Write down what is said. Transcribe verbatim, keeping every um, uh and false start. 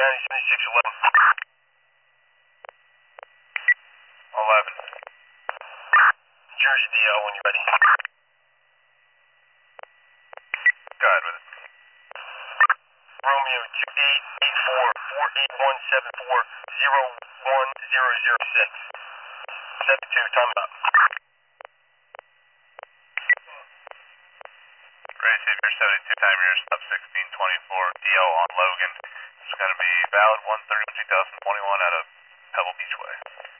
County seventy-six eleven. eleven. Jersey D L when you're ready. Go ahead with it. Romeo two eight eight four four eight one seven four zero one zero zero six. seventy-two, time up. Receiver seventy-two, time here, sub sixteen twenty-four, D L on Logan. It's going to be valid one thirty two thousand twenty-one out of Pebble Beach Way.